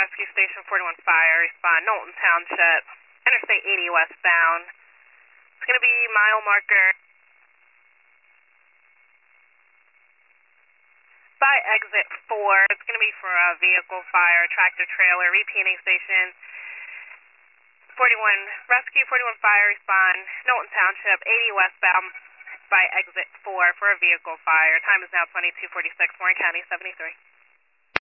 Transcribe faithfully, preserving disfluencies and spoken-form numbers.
Rescue Station forty-one Fire, respond Knowlton Township, Interstate eighty westbound. It's going to be mile marker by exit four. It's going to be for a vehicle fire, tractor trailer, repeating station forty-one Rescue, forty-one Fire, respond Knowlton Township, eighty westbound by exit four for a vehicle fire. Time is now twenty-two forty-six, Warren County seventy-three.